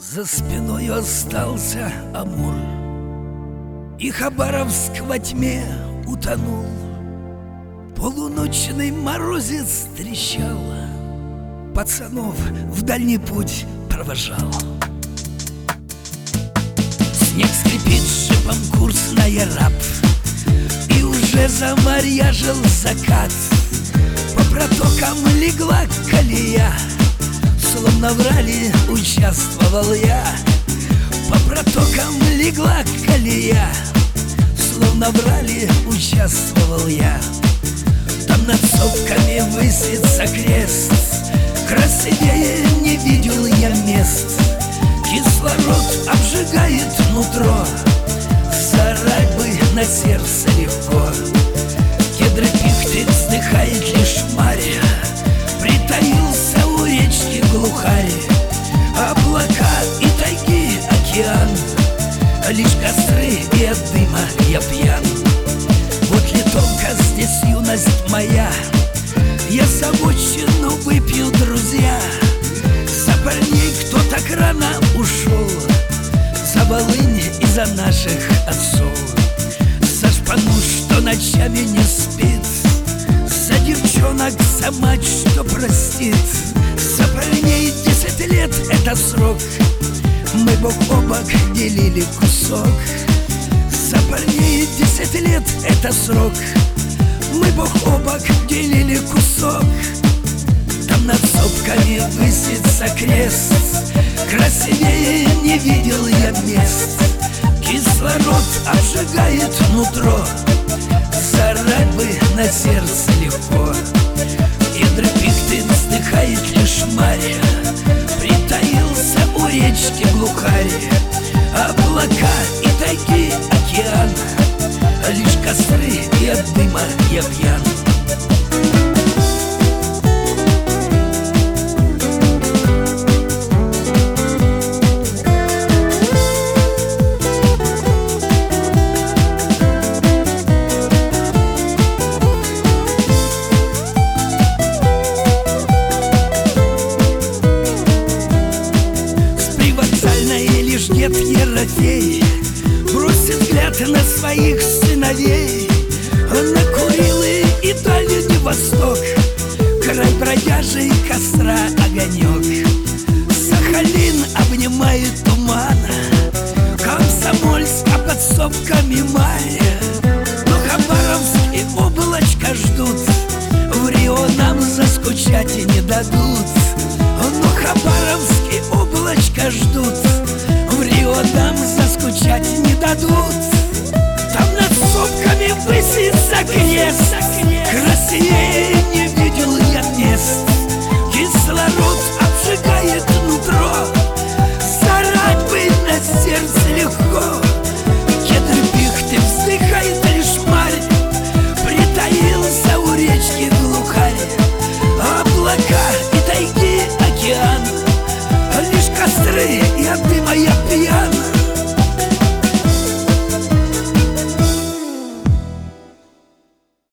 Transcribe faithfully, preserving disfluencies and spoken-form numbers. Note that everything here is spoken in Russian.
За спиной остался Амур, и Хабаровск во тьме утонул. Полуночный морозец трещал, пацанов в дальний путь провожал. Снег скрипит шипом курсная раб, и уже замарьяжил закат. По протокам легла колея, словно в ралли участвовал я. По протокам легла колея, словно в ралли участвовал я. Там над сопками высится крест, красивее не видел я мест. Кислород обжигает нутро, зарать бы на сердце легко. Кедры пихты вздыхает лишь Марья, притаился у речки глухарь. Облака и тайги океан, лишь костры и от дыма я пьян. Вот ли только здесь юность моя, я за обочину выпью, друзья. За парней, кто так рано ушел, за Волынь и за наших отцов. За шпану, что ночами не спит, за девчонок, за мать, что простит. За парней десять лет — это срок, мы бок о бок делили кусок. За парней десять лет — это срок, мы бок о бок делили кусок. Там над сопками высится крест, красивее не видел я мест. Кислород обжигает нутро, зарать бы на сердце легко. Кедры пихты вздыхает лишь Марья, притаился у речки глухарь. Облака и тайги океан, лишь костры и от дыма я пьян. Дед Ерофей бросит взгляд на своих сыновей. Он накурил и Дальний Восток, край бродяжий костра огонек. Сахалин обнимает туман, Комсомольск, а под сопками май. Но Хабаровск и облачко ждут, в Рио нам заскучать и не дадут. Но Хабаровск и облачко ждут, в Рио нам заскучать не дадут. Там над сопками высится крест, красивее